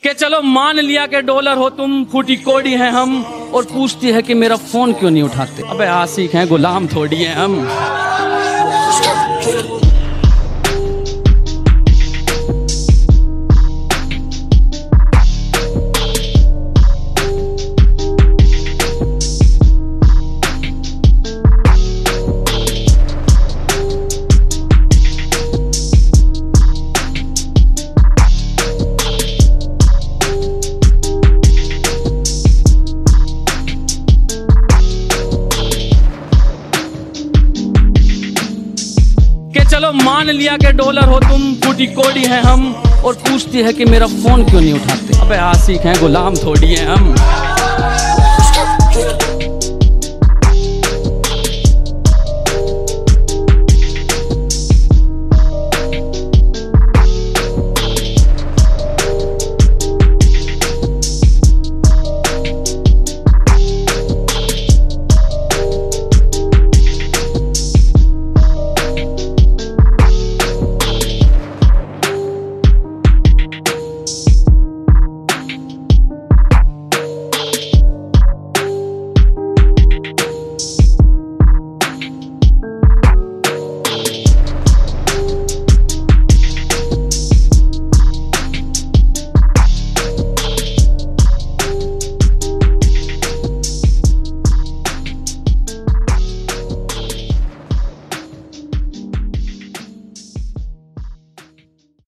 कि चलो मान लिया कि डॉलर हो तुम, फूटी कोड़ी हैं हम, और पूछती है कि मेरा फोन क्यों नहीं उठाते। अबे आशिक हैं, गुलाम थोड़ी हैं हम। चलो मान लिया कि डॉलर हो तुम, फूटी कोड़ी हैं हम, और पूछती है कि मेरा फोन क्यों नहीं उठाते। अबे आशिक हैं, गुलाम थोड़ी हैं हम।